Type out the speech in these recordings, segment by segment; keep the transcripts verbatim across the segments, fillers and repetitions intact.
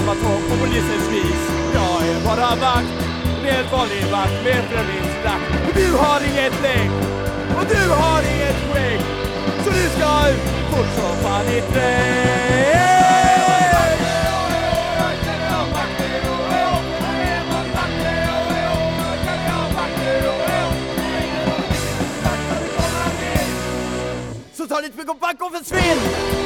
samma tåg på polisens vis. Jag är bara vakt, det är ett vanlig vakt med främlingsdrakt. Och du har inget lägg, och du har inget skägg, så du ska ut fort som fan i träd. Så ta ditt mycket och back och försvinn!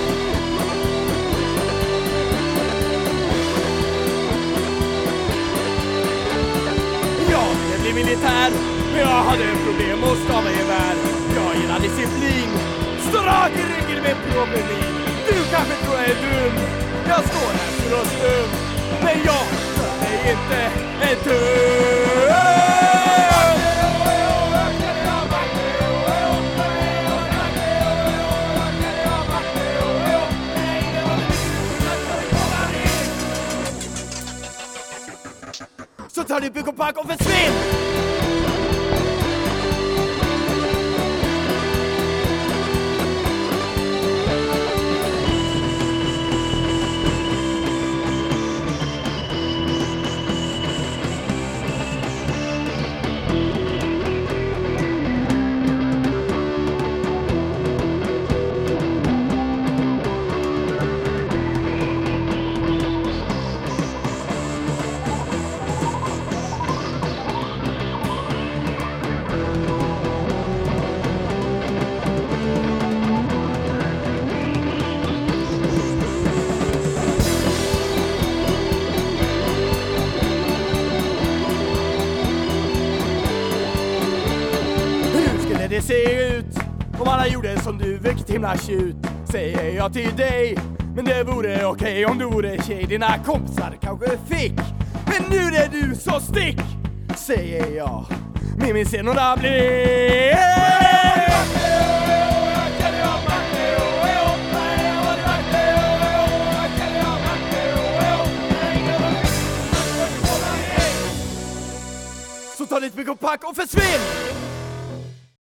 Jag ville bli militär, men jag hade problem att stava gevär. Jag gillar disciplin, står rak i ryggen med problem. Du kanske tror jag är dum, jag står här för att stum, men jag är inte en dum. Så tar du bygg och pack och försvinn! Det ser ut om alla gjorde som du, vilket himla tjut, säger jag till dig. Men det vore okej okay om du vore tjej, dina kompisar kanske fick, men nu är det du så stick, säger jag. Men vi ser några bli. Så ta ditt mycket och pack och försvinn!